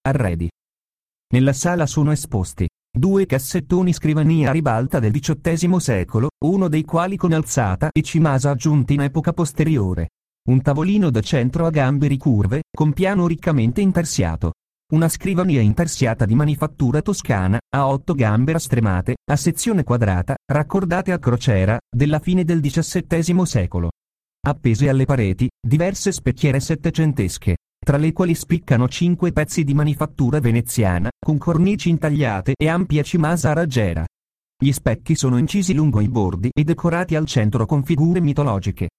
arredi. Nella sala sono esposti 2 cassettoni scrivania a ribalta del XVIII secolo, uno dei quali con alzata e cimasa aggiunti in epoca posteriore. Un tavolino da centro a gambe ricurve, con piano riccamente intarsiato. Una scrivania intarsiata di manifattura toscana, a 8 gambe rastremate, a sezione quadrata, raccordate a crociera, della fine del XVII secolo. Appese alle pareti, diverse specchiere settecentesche, tra le quali spiccano 5 pezzi di manifattura veneziana, con cornici intagliate e ampia cimasa a raggiera. Gli specchi sono incisi lungo i bordi e decorati al centro con figure mitologiche.